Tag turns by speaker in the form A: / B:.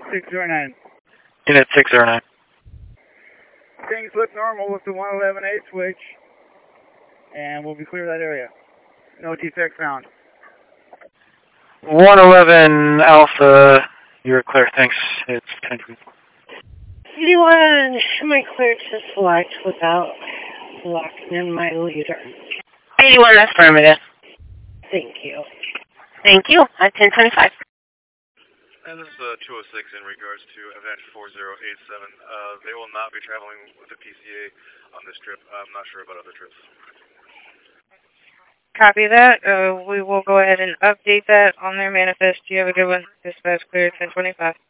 A: 609.
B: Unit 609.
A: Things look normal with the 111A switch, and we'll be clear of that area. No defect found.
B: 111 Alpha, you're clear, thanks. It's 10.
C: 81, am I clear to select without locking in my leader?
D: 81, affirmative.
C: Thank you.
D: Thank you. At 1025.
E: And this is 206 in regards to event 4087. They will not be traveling with the PCA on this trip. I'm not sure about other trips.
F: Copy that. We will go ahead and update that on their manifest. You have a good one. Dispatch clear 1025.